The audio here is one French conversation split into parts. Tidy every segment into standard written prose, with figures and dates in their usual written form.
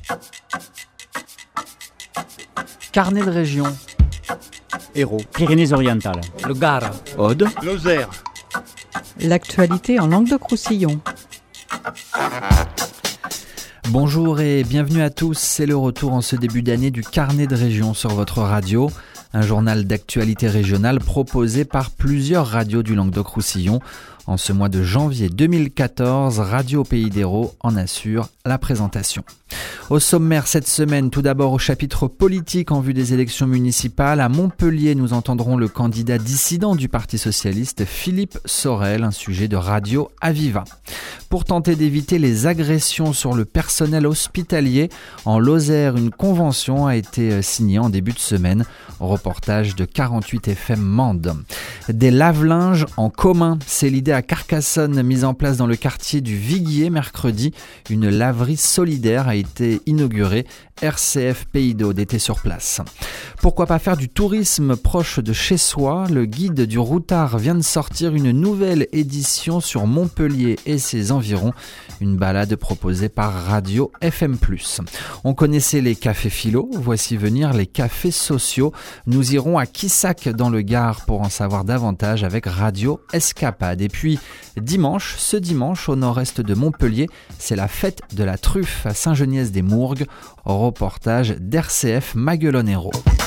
Carnet de région. Hérault, Pyrénées-Orientales, le Gard, Aude, Lozère. L'actualité en Languedoc-Roussillon. Bonjour et bienvenue à tous, c'est le retour en ce début d'année du Carnet de région sur votre radio, un journal d'actualité régionale proposé par plusieurs radios du Languedoc-Roussillon. En ce mois de janvier 2014, Radio Pays d'Hérault en assure la présentation. Au sommaire cette semaine, tout d'abord au chapitre politique en vue des élections municipales. À Montpellier, nous entendrons le candidat dissident du Parti socialiste, Philippe Sorel, un sujet de Radio Aviva. Pour tenter d'éviter les agressions sur le personnel hospitalier, en Lozère, une convention a été signée en début de semaine. Reportage de 48 FM Mende. Des lave-linges en commun, c'est l'idée à Carcassonne mise en place dans le quartier du Viguier mercredi. Une laverie solidaire a été inaugurée. RCF Pays d'Aude était sur place. Pourquoi pas faire du tourisme proche de chez soi? Le guide du routard vient de sortir une nouvelle édition sur Montpellier et ses environs. Une balade proposée par Radio FM+. On connaissait les cafés philo, voici venir les cafés sociaux. Nous irons à Quissac dans le Gard pour en savoir davantage avec Radio Escapade. Et puis ce dimanche au nord-est de Montpellier, c'est la fête de la truffe à Saint-Geniès-des-Mourgues. Reportage d'RCF Maguelone-Hérault.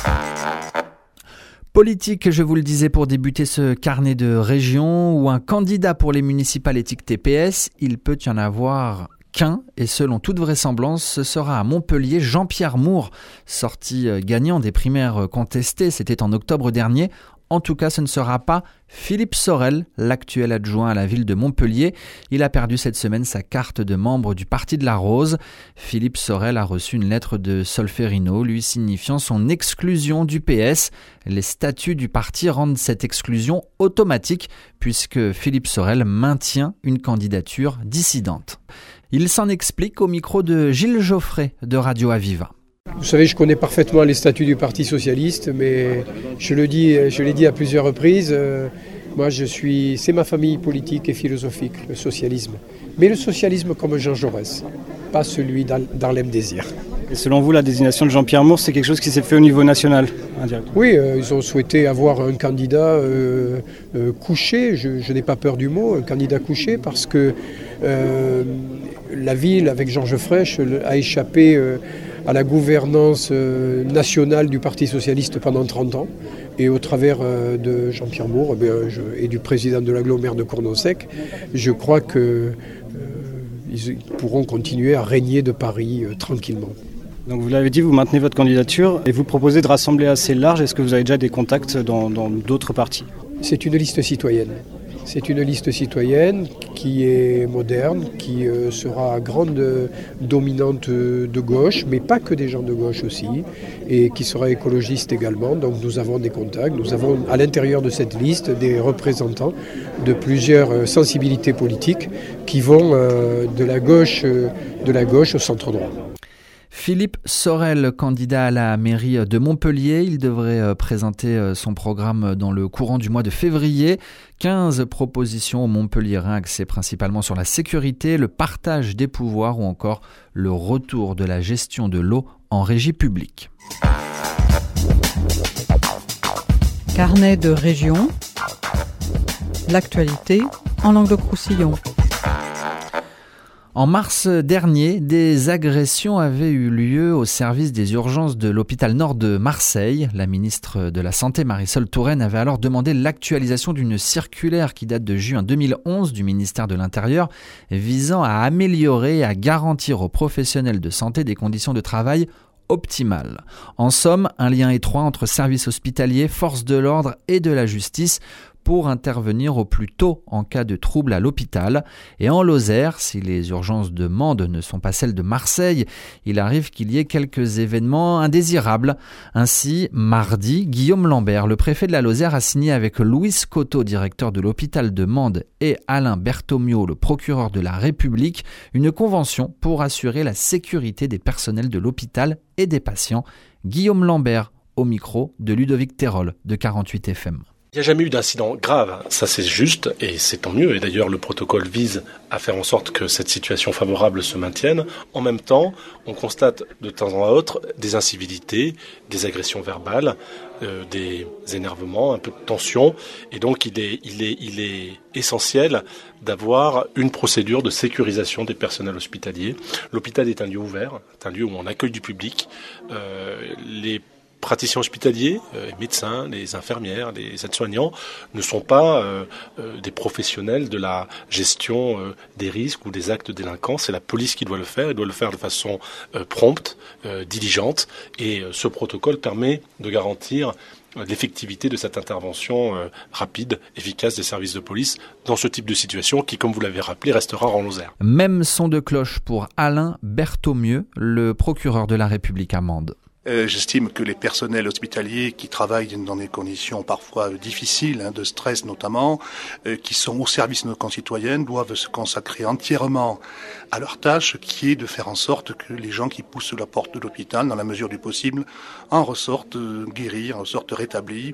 Politique, je vous le disais pour débuter ce carnet de région, où un candidat pour les municipales éthiques TPS, il peut y en avoir qu'un, et selon toute vraisemblance, ce sera à Montpellier Jean-Pierre Moore, sorti gagnant des primaires contestées, c'était en octobre dernier. En tout cas, ce ne sera pas Philippe Sorel, l'actuel adjoint à la ville de Montpellier. Il a perdu cette semaine sa carte de membre du Parti de la Rose. Philippe Sorel a reçu une lettre de Solferino lui signifiant son exclusion du PS. Les statuts du parti rendent cette exclusion automatique puisque Philippe Sorel maintient une candidature dissidente. Il s'en explique au micro de Gilles Geoffrey de Radio Aviva. Vous savez, je connais parfaitement les statuts du Parti socialiste, mais je l'ai dit à plusieurs reprises, moi c'est ma famille politique et philosophique, le socialisme. Mais le socialisme comme Jean Jaurès, pas celui d'Harlem Désir. Et selon vous, la désignation de Jean-Pierre Moore, c'est quelque chose qui s'est fait au niveau national? Oui, ils ont souhaité avoir un candidat couché, je n'ai pas peur du mot, un candidat couché, parce que la ville, avec Georges Frêche, a échappé à la gouvernance nationale du Parti socialiste pendant 30 ans. Et au travers de Jean-Pierre Moore et du président de l'agglomère de Cournonsec, je crois qu'ils pourront continuer à régner de Paris tranquillement. Donc vous l'avez dit, vous maintenez votre candidature et vous proposez de rassembler assez large. Est-ce que vous avez déjà des contacts dans d'autres partis? C'est une liste citoyenne. C'est une liste citoyenne qui est moderne, qui sera grande dominante de gauche, mais pas que des gens de gauche aussi, et qui sera écologiste également. Donc nous avons des contacts, nous avons à l'intérieur de cette liste des représentants de plusieurs sensibilités politiques qui vont de la gauche au centre droit. Philippe Sorel, candidat à la mairie de Montpellier, il devrait présenter son programme dans le courant du mois de février. 15 propositions aux Montpelliérains axées principalement sur la sécurité, le partage des pouvoirs ou encore le retour de la gestion de l'eau en régie publique. Carnet de région. L'actualité en Languedoc-Roussillon. En mars dernier, des agressions avaient eu lieu au service des urgences de l'hôpital Nord de Marseille. La ministre de la Santé, Marisol Touraine, avait alors demandé l'actualisation d'une circulaire qui date de juin 2011 du ministère de l'Intérieur visant à améliorer et à garantir aux professionnels de santé des conditions de travail optimales. En somme, un lien étroit entre services hospitaliers, forces de l'ordre et de la justice pour intervenir au plus tôt en cas de trouble à l'hôpital. Et en Lozère, si les urgences de Mende ne sont pas celles de Marseille, il arrive qu'il y ait quelques événements indésirables. Ainsi, mardi, Guillaume Lambert, le préfet de la Lozère, a signé avec Louis Coteau, directeur de l'hôpital de Mende, et Alain Berthomio, le procureur de la République, une convention pour assurer la sécurité des personnels de l'hôpital et des patients. Guillaume Lambert, au micro de Ludovic Terol de 48 FM. Il n'y a jamais eu d'incident grave, ça c'est juste et c'est tant mieux. Et d'ailleurs le protocole vise à faire en sorte que cette situation favorable se maintienne. En même temps, on constate de temps en temps des incivilités, des agressions verbales, des énervements, un peu de tension. Et donc il est essentiel d'avoir une procédure de sécurisation des personnels hospitaliers. L'hôpital est un lieu ouvert, c'est un lieu où on accueille du public. Les praticiens hospitaliers, les médecins, les infirmières, les aides-soignants ne sont pas des professionnels de la gestion des risques ou des actes de délinquance. C'est la police qui doit le faire. Elle doit le faire de façon prompte, diligente. Et ce protocole permet de garantir l'effectivité de cette intervention rapide, efficace des services de police dans ce type de situation qui, comme vous l'avez rappelé, restera en Lozère. Même son de cloche pour Alain Berthaumieux, le procureur de la République à Mende. J'estime que les personnels hospitaliers qui travaillent dans des conditions parfois difficiles, de stress notamment, qui sont au service de nos concitoyens, doivent se consacrer entièrement à leur tâche, qui est de faire en sorte que les gens qui poussent la porte de l'hôpital, dans la mesure du possible, en ressortent guéris, en ressortent rétablis,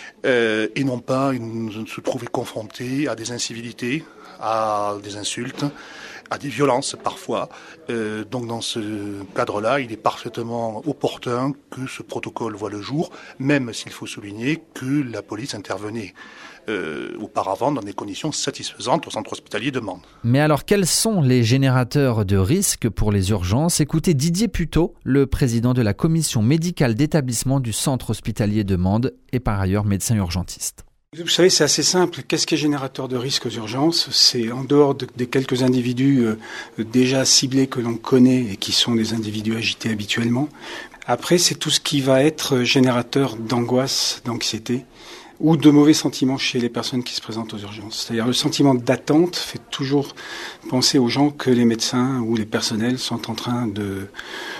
et non pas se trouver confrontés à des incivilités, à des insultes, à des violences parfois. Donc dans ce cadre-là, il est parfaitement opportun que ce protocole voit le jour, même s'il faut souligner que la police intervenait auparavant dans des conditions satisfaisantes au centre hospitalier de Mende. Mais alors quels sont les générateurs de risques pour les urgences ? Écoutez Didier Puteau, le président de la commission médicale d'établissement du centre hospitalier de Mende et par ailleurs médecin urgentiste. Vous savez, c'est assez simple. Qu'est-ce qui est générateur de risques aux urgences ? C'est en dehors des quelques individus déjà ciblés que l'on connaît et qui sont des individus agités habituellement. Après, c'est tout ce qui va être générateur d'angoisse, d'anxiété ou de mauvais sentiments chez les personnes qui se présentent aux urgences. C'est-à-dire le sentiment d'attente fait toujours penser aux gens que les médecins ou les personnels sont en train de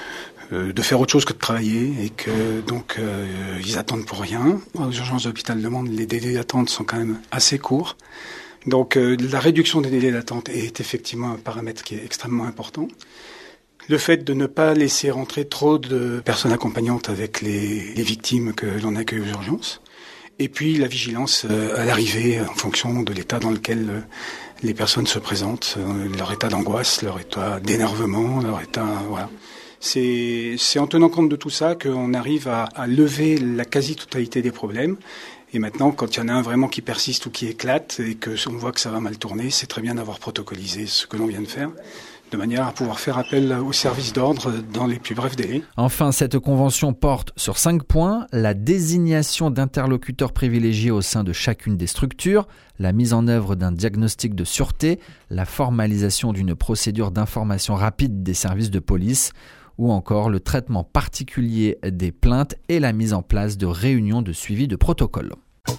faire autre chose que de travailler et que donc ils attendent pour rien. Aux urgences de l'hôpital de Mende, les délais d'attente sont quand même assez courts. Donc la réduction des délais d'attente est effectivement un paramètre qui est extrêmement important. Le fait de ne pas laisser rentrer trop de personnes accompagnantes avec les victimes que l'on accueille aux urgences. Et puis la vigilance à l'arrivée en fonction de l'état dans lequel les personnes se présentent, leur état d'angoisse, leur état d'énervement, leur état... voilà. C'est en tenant compte de tout ça qu'on arrive à lever la quasi-totalité des problèmes. Et maintenant, quand il y en a un vraiment qui persiste ou qui éclate et qu'on voit que ça va mal tourner, c'est très bien d'avoir protocolisé ce que l'on vient de faire, de manière à pouvoir faire appel aux services d'ordre dans les plus brefs délais. Enfin, cette convention porte sur 5 points. La désignation d'interlocuteurs privilégiés au sein de chacune des structures, la mise en œuvre d'un diagnostic de sûreté, la formalisation d'une procédure d'information rapide des services de police, ou encore le traitement particulier des plaintes et la mise en place de réunions de suivi de protocole.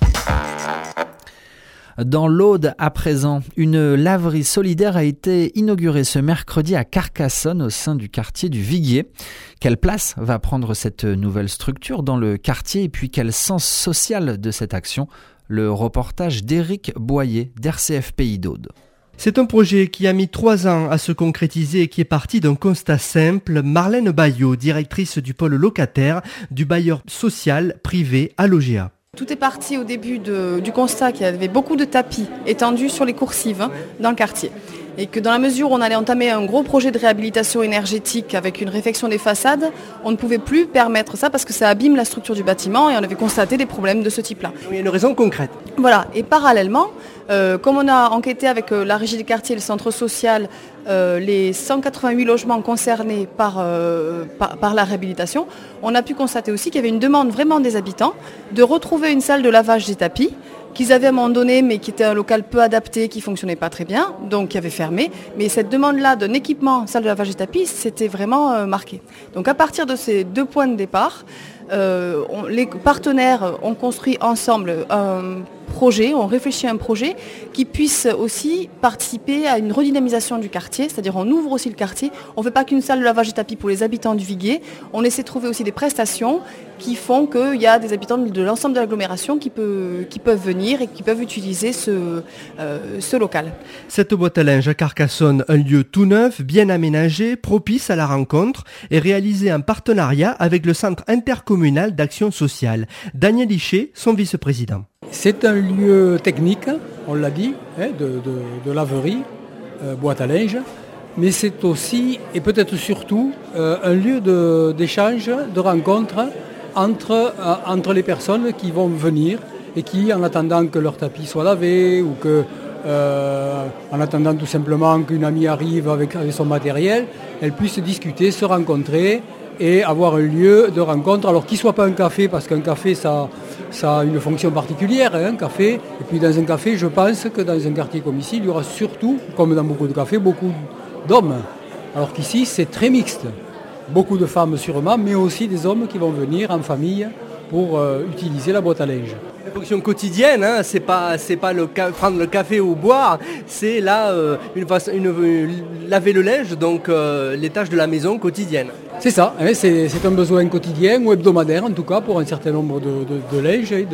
Dans l'Aude, à présent, une laverie solidaire a été inaugurée ce mercredi à Carcassonne au sein du quartier du Viguier. Quelle place va prendre cette nouvelle structure dans le quartier et puis quel sens social de cette action ? Le reportage d'Éric Boyer d'RCF Pays d'Aude. C'est un projet qui a mis 3 ans à se concrétiser et qui est parti d'un constat simple. Marlène Bayot, directrice du pôle locataire du bailleur social privé à Logéa. Tout est parti au début du constat qu'il y avait beaucoup de tapis étendus sur les coursives dans le quartier. Et que dans la mesure où on allait entamer un gros projet de réhabilitation énergétique avec une réfection des façades, on ne pouvait plus permettre ça parce que ça abîme la structure du bâtiment et on avait constaté des problèmes de ce type-là. Il y a une raison concrète. Voilà, et parallèlement, comme on a enquêté avec la régie des quartiers et le centre social, les 188 logements concernés par la réhabilitation, on a pu constater aussi qu'il y avait une demande vraiment des habitants de retrouver une salle de lavage des tapis qu'ils avaient à un moment donné, mais qui était un local peu adapté, qui ne fonctionnait pas très bien, donc qui avait fermé. Mais cette demande-là d'un équipement salle de lavage des tapis, c'était vraiment marqué. Donc à partir de ces 2 points de départ, les partenaires ont construit ensemble un projet, on réfléchit à un projet qui puisse aussi participer à une redynamisation du quartier, c'est-à-dire on ouvre aussi le quartier, on ne fait pas qu'une salle de lavage des tapis pour les habitants du Viguier, on essaie de trouver aussi des prestations qui font qu'il y a des habitants de l'ensemble de l'agglomération qui peuvent venir et qui peuvent utiliser ce local. Cette boîte à linge à Carcassonne, un lieu tout neuf, bien aménagé, propice à la rencontre, est réalisé en partenariat avec le centre intercommunal communal d'action sociale. Daniel Hichet, son vice-président. C'est un lieu technique, on l'a dit, de laverie, boîte à linge, mais c'est aussi, et peut-être surtout, un lieu d'échange, de rencontre entre les personnes qui vont venir et qui, en attendant que leur tapis soit lavé ou en attendant tout simplement qu'une amie arrive avec son matériel, elles puissent discuter, se rencontrer et avoir un lieu de rencontre. Alors qu'il ne soit pas un café, parce qu'un café ça a une fonction particulière, un café. Et puis dans un café, je pense que dans un quartier comme ici, il y aura surtout, comme dans beaucoup de cafés, beaucoup d'hommes. Alors qu'ici, c'est très mixte. Beaucoup de femmes sûrement, mais aussi des hommes qui vont venir en famille pour utiliser la boîte à linge. Une fonction quotidienne, hein, c'est pas prendre le café ou boire, c'est là laver le linge, donc les tâches de la maison quotidiennes. C'est ça, hein, c'est un besoin quotidien ou hebdomadaire en tout cas pour un certain nombre de linge et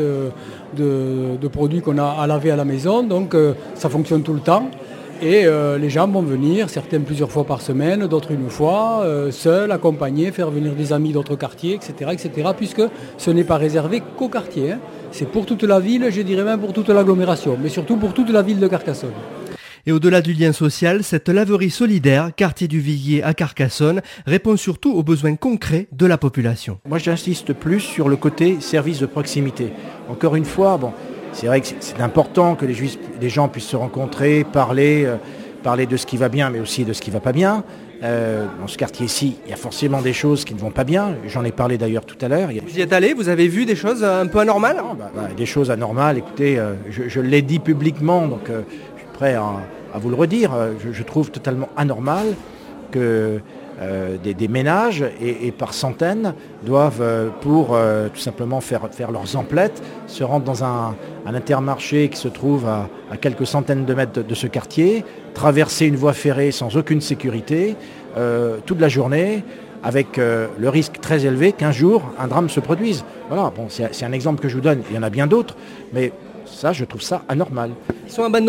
de produits qu'on a à laver à la maison, donc ça fonctionne tout le temps. Et les gens vont venir, certains plusieurs fois par semaine, d'autres une fois, seuls, accompagnés, faire venir des amis d'autres quartiers, etc., puisque ce n'est pas réservé qu'au quartier. Hein. C'est pour toute la ville, je dirais même pour toute l'agglomération, mais surtout pour toute la ville de Carcassonne. Et au-delà du lien social, cette laverie solidaire, quartier du Viguier à Carcassonne, répond surtout aux besoins concrets de la population. Moi j'insiste plus sur le côté service de proximité. Encore une fois, c'est vrai que c'est important que les gens puissent se rencontrer, parler de ce qui va bien, mais aussi de ce qui ne va pas bien. Dans ce quartier-ci, il y a forcément des choses qui ne vont pas bien. J'en ai parlé d'ailleurs tout à l'heure. Vous y êtes allé, vous avez vu des choses un peu anormales ? Des choses anormales, écoutez, je l'ai dit publiquement, donc je suis prêt à vous le redire. Je trouve totalement anormal que des ménages et par centaines doivent pour tout simplement faire leurs emplettes se rendre dans un Intermarché qui se trouve à quelques centaines de mètres de ce quartier, traverser une voie ferrée sans aucune sécurité toute la journée avec le risque très élevé qu'un jour un drame se produise. Voilà, c'est un exemple que je vous donne, il y en a bien d'autres, mais ça je trouve ça anormal. Ils sont abandonnés ?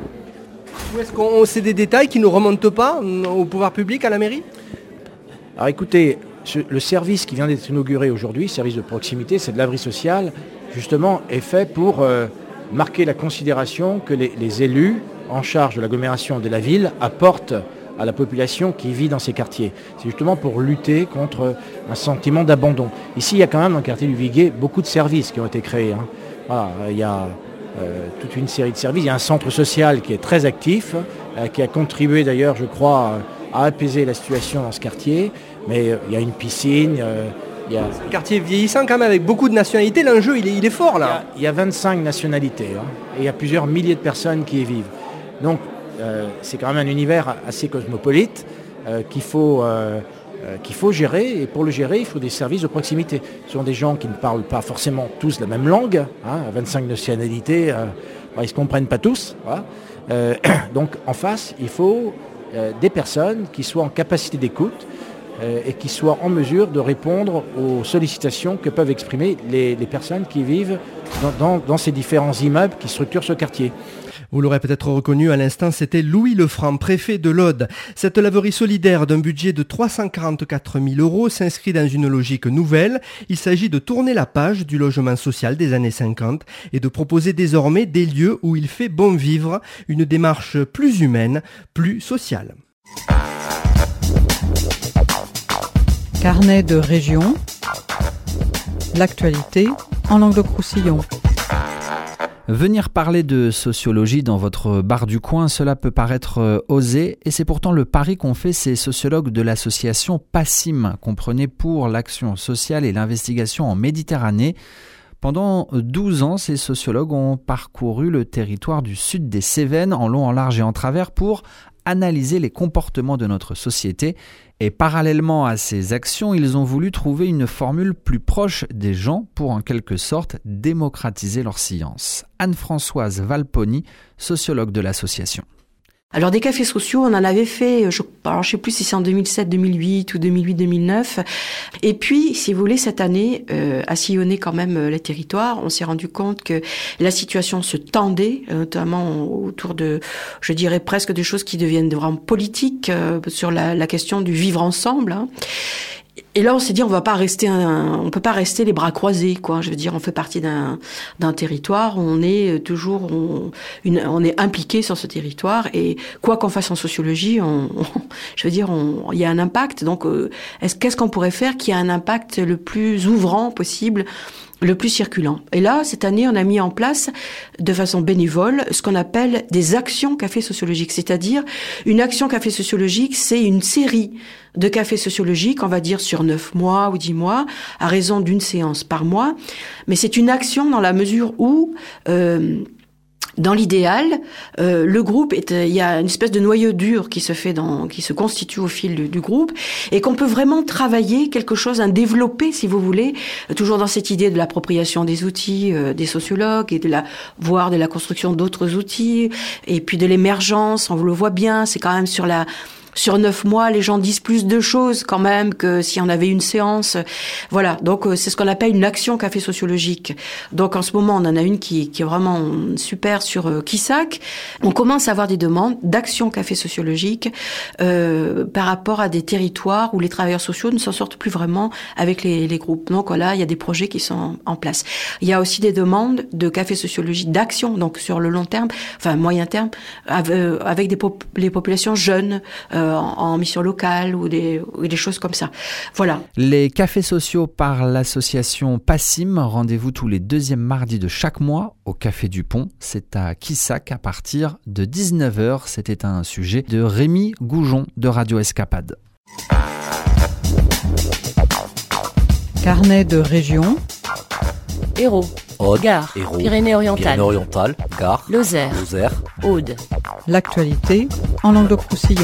Ou est-ce qu'on sait des détails qui ne remontent pas au pouvoir public, à la mairie ? Alors écoutez, le service qui vient d'être inauguré aujourd'hui, service de proximité, c'est de laverie sociale, justement est fait pour marquer la considération que les élus en charge de l'agglomération de la ville apportent à la population qui vit dans ces quartiers. C'est justement pour lutter contre un sentiment d'abandon. Ici, il y a quand même dans le quartier du Viguier beaucoup de services qui ont été créés. Hein. Voilà, il y a toute une série de services. Il y a un centre social qui est très actif, qui a contribué d'ailleurs, je crois, à apaiser la situation dans ce quartier. Mais il y a une piscine. C'est un quartier vieillissant quand même, avec beaucoup de nationalités. L'enjeu, il est fort là. Il y a 25 nationalités et il y a plusieurs milliers de personnes qui y vivent. Donc c'est quand même un univers assez cosmopolite qu'il faut gérer. Et pour le gérer, il faut des services de proximité. Ce sont des gens qui ne parlent pas forcément tous la même langue. 25 nationalités, ils ne se comprennent pas tous. Voilà. Donc en face, il faut des personnes qui soient en capacité d'écoute et qui soient en mesure de répondre aux sollicitations que peuvent exprimer les personnes qui vivent dans ces différents immeubles qui structurent ce quartier. Vous l'aurez peut-être reconnu à l'instant, c'était Louis Lefranc, préfet de l'Aude. Cette laverie solidaire d'un budget de 344 000 € s'inscrit dans une logique nouvelle. Il s'agit de tourner la page du logement social des années 50 et de proposer désormais des lieux où il fait bon vivre, une démarche plus humaine, plus sociale. Carnet de région, l'actualité en Languedoc-Roussillon. Venir parler de sociologie dans votre bar du coin, cela peut paraître osé, et c'est pourtant le pari qu'ont fait ces sociologues de l'association PASSIM, comprenez pour l'action sociale et l'investigation en Méditerranée. Pendant 12 ans, ces sociologues ont parcouru le territoire du sud des Cévennes, en long, en large et en travers, pour analyser les comportements de notre société. Et parallèlement à ces actions, ils ont voulu trouver une formule plus proche des gens pour en quelque sorte démocratiser leur science. Anne-Françoise Valponi, sociologue de l'association. Alors des cafés sociaux, on en avait fait, je sais plus si c'est en 2007, 2008 ou 2008, 2009. Et puis, si vous voulez, cette année, à sillonner quand même les territoires, on s'est rendu compte que la situation se tendait, notamment autour de, je dirais presque des choses qui deviennent vraiment politiques, sur la question du vivre ensemble. Et là, on s'est dit, on peut pas rester les bras croisés, quoi. Je veux dire, on fait partie d'un territoire, on est toujours, on est impliqué sur ce territoire, et quoi qu'on fasse en sociologie, il y a un impact. Donc, qu'est-ce qu'on pourrait faire qui a un impact le plus ouvrant possible, le plus circulant. Et là, cette année, on a mis en place, de façon bénévole, ce qu'on appelle des actions café sociologiques. C'est-à-dire, une action café sociologique, c'est une série de cafés sociologiques, on va dire sur 9 mois ou 10 mois, à raison d'une séance par mois. Mais c'est une action dans la mesure où, dans l'idéal, le groupe il y a une espèce de noyau dur qui se constitue au fil du groupe, et qu'on peut vraiment travailler quelque chose, développer, si vous voulez, toujours dans cette idée de l'appropriation des outils des sociologues et de la construction d'autres outils, et puis de l'émergence. On le voit bien, c'est quand même sur 9 mois, les gens disent plus de choses quand même que si on avait une séance. Voilà, donc c'est ce qu'on appelle une action café sociologique. Donc en ce moment, on en a une qui est vraiment super sur Quissac. On commence à avoir des demandes d'action café sociologique par rapport à des territoires où les travailleurs sociaux ne s'en sortent plus vraiment avec les groupes. Donc voilà, il y a des projets qui sont en place. Il y a aussi des demandes de café sociologique d'action, donc sur le long terme, enfin moyen terme, avec les populations jeunes, en mission locale ou des choses comme ça. Voilà. Les cafés sociaux par l'association PASSIM, rendez-vous tous les 2e mardis de chaque mois au Café du Pont. C'est à Quissac à partir de 19h. C'était un sujet de Rémi Goujon de Radio Escapade. Carnet de région. Hérault, Aude, Gard, Hérault, Pyrénées-Orientales, Gard, Lozère, Aude. L'actualité en Languedoc-Roussillon.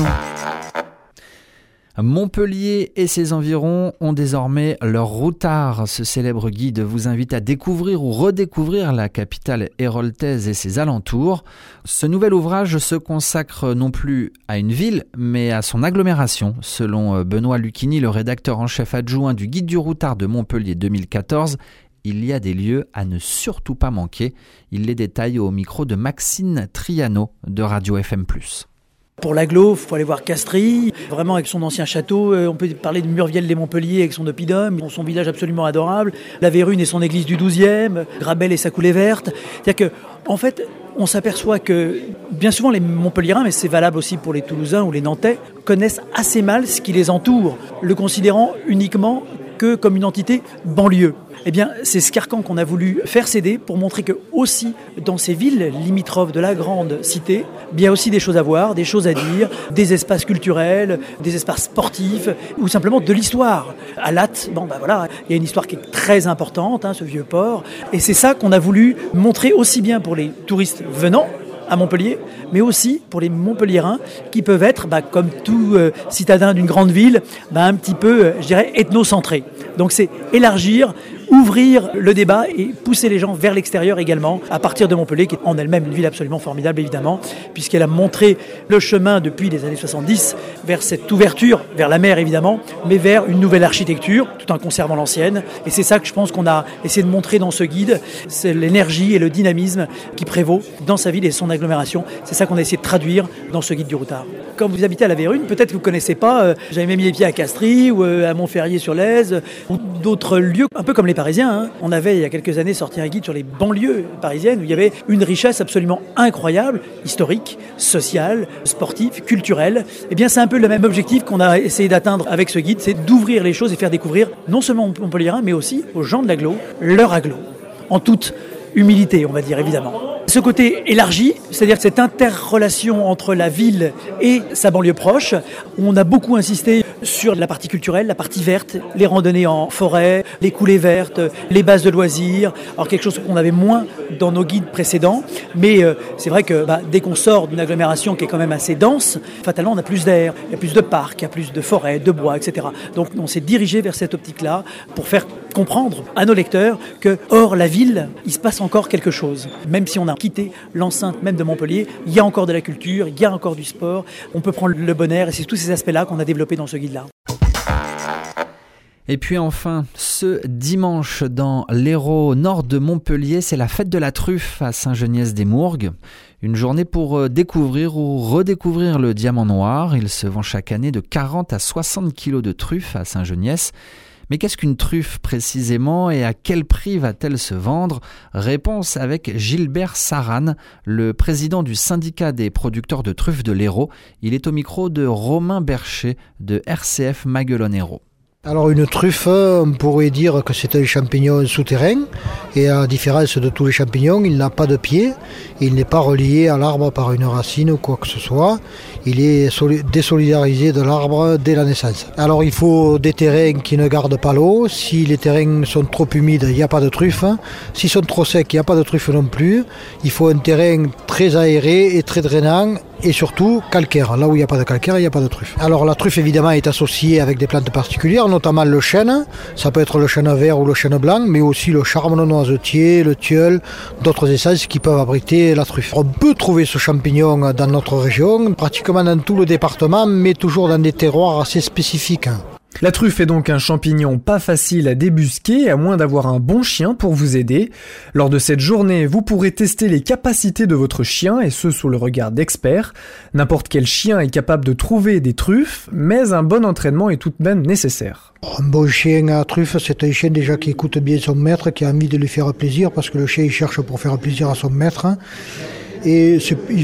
Montpellier et ses environs ont désormais leur routard. Ce célèbre guide vous invite à découvrir ou redécouvrir la capitale héroltaise et ses alentours. Ce nouvel ouvrage se consacre non plus à une ville, mais à son agglomération. Selon Benoît Lucchini, le rédacteur en chef adjoint du Guide du routard de Montpellier 2014, il y a des lieux à ne surtout pas manquer. Il les détaille au micro de Maxime Triano de Radio FM+. Pour l'agglo, il faut aller voir Castries, vraiment avec son ancien château. On peut parler de Murviel-les-Montpellier avec son oppidum, son village absolument adorable. La Vérune et son église du 12e, Grabel et sa coulée verte. C'est-à-dire qu'en fait, on s'aperçoit que bien souvent les Montpelliérains, mais c'est valable aussi pour les Toulousains ou les Nantais, connaissent assez mal ce qui les entoure, le considérant uniquement que comme une entité banlieue. Eh bien, c'est ce carcan qu'on a voulu faire céder pour montrer que aussi dans ces villes limitrophes de la grande cité, il y a aussi des choses à voir, des choses à dire, des espaces culturels, des espaces sportifs ou simplement de l'histoire. À Latte, voilà, il y a une histoire qui est très importante, ce vieux port, et c'est ça qu'on a voulu montrer aussi bien pour les touristes venant à Montpellier, mais aussi pour les Montpelliérains qui peuvent être, comme tout citadin d'une grande ville, un petit peu, je dirais, ethnocentrés. Donc c'est élargir, ouvrir le débat et pousser les gens vers l'extérieur également, à partir de Montpellier, qui est en elle-même une ville absolument formidable, évidemment, puisqu'elle a montré le chemin depuis les années 70 vers cette ouverture, vers la mer évidemment, mais vers une nouvelle architecture, tout en conservant l'ancienne. Et c'est ça que je pense qu'on a essayé de montrer dans ce guide, c'est l'énergie et le dynamisme qui prévaut dans sa ville et son agglomération. C'est ça qu'on a essayé de traduire dans ce guide du routard. Quand vous habitez à la Vérune, peut-être que vous ne connaissez pas, j'avais même mis les pieds à Castries ou à Montferrier-sur-Lèze, ou d'autres lieux, un peu comme les Parisiens. On avait il y a quelques années sorti un guide sur les banlieues parisiennes où il y avait une richesse absolument incroyable, historique, sociale, sportive, culturelle. Eh bien, c'est un peu le même objectif qu'on a essayé d'atteindre avec ce guide, c'est d'ouvrir les choses et faire découvrir non seulement aux Montpelliérains, mais aussi aux gens de l'agglo, leur agglo, en toute humilité, on va dire évidemment. Ce côté élargi, c'est-à-dire cette interrelation entre la ville et sa banlieue proche, où on a beaucoup insisté sur la partie culturelle, la partie verte, les randonnées en forêt, les coulées vertes, les bases de loisirs, alors quelque chose qu'on avait moins dans nos guides précédents, mais c'est vrai que dès qu'on sort d'une agglomération qui est quand même assez dense, fatalement on a plus d'air, il y a plus de parcs, il y a plus de forêts, de bois, etc. Donc on s'est dirigé vers cette optique-là pour faire comprendre à nos lecteurs que hors la ville, il se passe encore quelque chose. Même si on a quitté l'enceinte même de Montpellier, il y a encore de la culture, il y a encore du sport, on peut prendre le bon air et c'est tous ces aspects-là qu'on a développés dans ce guide-là. Et puis enfin, ce dimanche dans l'Hérault nord de Montpellier, c'est la fête de la truffe à Saint-Geniès-des-Mourgues. Une journée pour découvrir ou redécouvrir le diamant noir. Il se vend chaque année de 40 à 60 kilos de truffes à Saint-Geniès. Mais qu'est-ce qu'une truffe précisément et à quel prix va-t-elle se vendre ? Réponse avec Gilbert Sarane, le président du syndicat des producteurs de truffes de l'Hérault. Il est au micro de Romain Bercher de RCF Maguelone-Hérault. Alors une truffe, on pourrait dire que c'est un champignon souterrain et à la différence de tous les champignons, il n'a pas de pied, il n'est pas relié à l'arbre par une racine ou quoi que ce soit, il est désolidarisé de l'arbre dès la naissance. Alors il faut des terrains qui ne gardent pas l'eau, si les terrains sont trop humides, il n'y a pas de truffe, s'ils sont trop secs, il n'y a pas de truffe non plus, il faut un terrain très aéré et très drainant et surtout calcaire, là où il n'y a pas de calcaire, il n'y a pas de truffe. Alors la truffe évidemment est associée avec des plantes particulières, notamment le chêne, ça peut être le chêne vert ou le chêne blanc, mais aussi le charme, le noisetier, le tilleul, d'autres essences qui peuvent abriter la truffe. On peut trouver ce champignon dans notre région, pratiquement dans tout le département, mais toujours dans des terroirs assez spécifiques. La truffe est donc un champignon pas facile à débusquer, à moins d'avoir un bon chien pour vous aider. Lors de cette journée, vous pourrez tester les capacités de votre chien, et ce sous le regard d'experts. N'importe quel chien est capable de trouver des truffes, mais un bon entraînement est tout de même nécessaire. Un bon chien à truffe, c'est un chien déjà qui écoute bien son maître, qui a envie de lui faire plaisir, parce que le chien il cherche pour faire plaisir à son maître. Et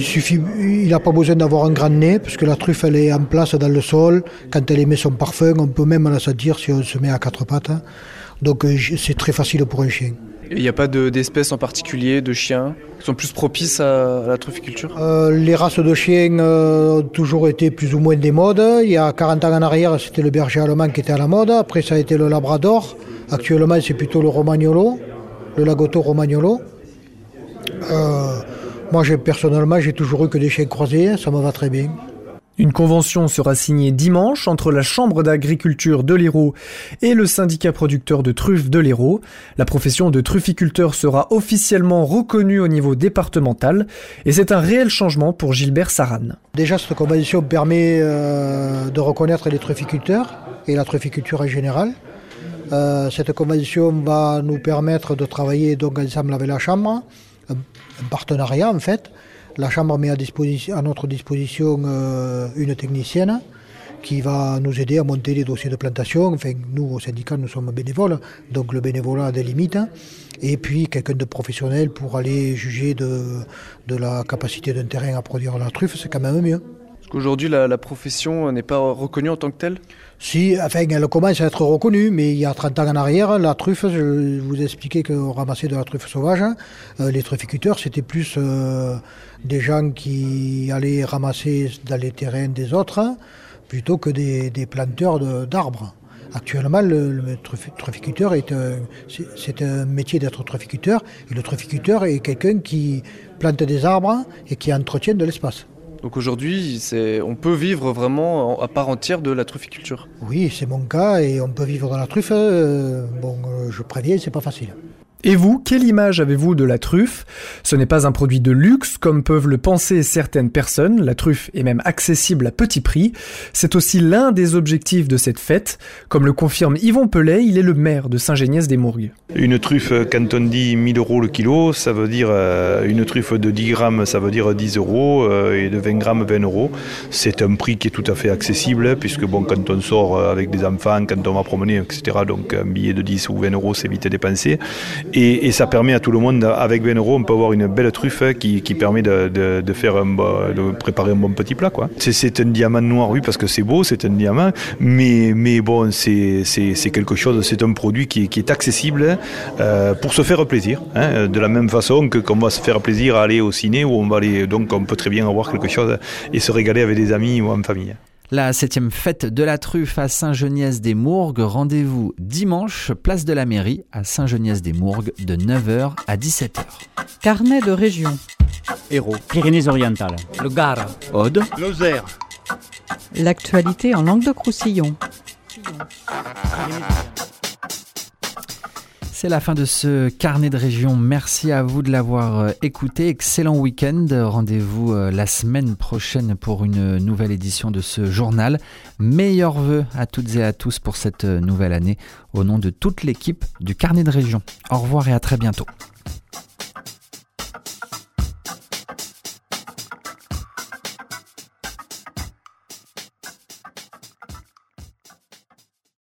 il n'a pas besoin d'avoir un grand nez, parce que la truffe elle est en place dans le sol. Quand elle émet son parfum, on peut même la sentir si on se met à quatre pattes. Donc c'est très facile pour un chien. Il n'y a pas d'espèces en particulier, de chiens, qui sont plus propices à la trufficulture ? Les races de chiens ont toujours été plus ou moins des modes. Il y a 40 ans en arrière, c'était le berger allemand qui était à la mode. Après, ça a été le labrador. Actuellement, c'est plutôt le romagnolo, le lagotto romagnolo. Moi, personnellement, j'ai toujours eu que des chiens croisés, ça me va très bien. Une convention sera signée dimanche entre la Chambre d'agriculture de l'Hérault et le syndicat producteur de truffes de l'Hérault. La profession de trufficulteur sera officiellement reconnue au niveau départemental et c'est un réel changement pour Gilbert Sarane. Déjà, cette convention permet de reconnaître les trufficulteurs et la trufficulture en général. Cette convention va nous permettre de travailler donc ensemble avec la Chambre. Un partenariat en fait. La Chambre met à notre disposition une technicienne qui va nous aider à monter les dossiers de plantation. Enfin, nous, au syndicat, nous sommes bénévoles, donc le bénévolat a des limites. Et puis, quelqu'un de professionnel pour aller juger de la capacité d'un terrain à produire la truffe, c'est quand même mieux. Est-ce qu'aujourd'hui, la profession n'est pas reconnue en tant que telle ? Si, enfin, elle commence à être reconnue, mais il y a 30 ans en arrière, la truffe, je vous expliquais qu'on ramassait de la truffe sauvage. Les trufficulteurs, c'était plus des gens qui allaient ramasser dans les terrains des autres, plutôt que des planteurs d'arbres. Actuellement, le trufficulteur c'est un métier d'être trufficulteur, et le trufficulteur est quelqu'un qui plante des arbres et qui entretient de l'espace. Donc aujourd'hui, on peut vivre vraiment à part entière de la trufficulture. Oui, c'est mon cas et on peut vivre dans la truffe. Je préviens, c'est pas facile. Et vous, quelle image avez-vous de la truffe ? Ce n'est pas un produit de luxe, comme peuvent le penser certaines personnes. La truffe est même accessible à petit prix. C'est aussi l'un des objectifs de cette fête. Comme le confirme Yvon Pellet, il est le maire de Saint-Geniès-des-Mourgues. Une truffe, quand on dit 1000 € le kilo, ça veut dire une truffe de 10 grammes, ça veut dire 10 €, et de 20 grammes, 20 €. C'est un prix qui est tout à fait accessible, puisque quand on sort avec des enfants, quand on va promener, etc., donc un billet de 10 ou 20 €, c'est vite dépensé. Et ça permet à tout le monde, avec 20 €, on peut avoir une belle truffe qui permet de préparer un bon petit plat, quoi. C'est un diamant noir, oui, parce que c'est beau, c'est un diamant, mais bon, c'est quelque chose, c'est un produit qui est accessible pour se faire plaisir, hein, de la même façon qu'on va se faire plaisir à aller au ciné, où on peut très bien avoir quelque chose et se régaler avec des amis ou en famille. La 7e fête de la truffe à Saint-Geniès-des-Mourgues. Rendez-vous dimanche, place de la mairie à Saint-Geniès-des-Mourgues de 9h à 17h. Carnet de région. Hérault, Pyrénées-Orientales, le Gard, Aude, Lozère. L'actualité en Languedoc-Roussillon. C'est la fin de ce carnet de région. Merci à vous de l'avoir écouté. Excellent week-end. Rendez-vous la semaine prochaine pour une nouvelle édition de ce journal. Meilleurs vœux à toutes et à tous pour cette nouvelle année au nom de toute l'équipe du carnet de région. Au revoir et à très bientôt.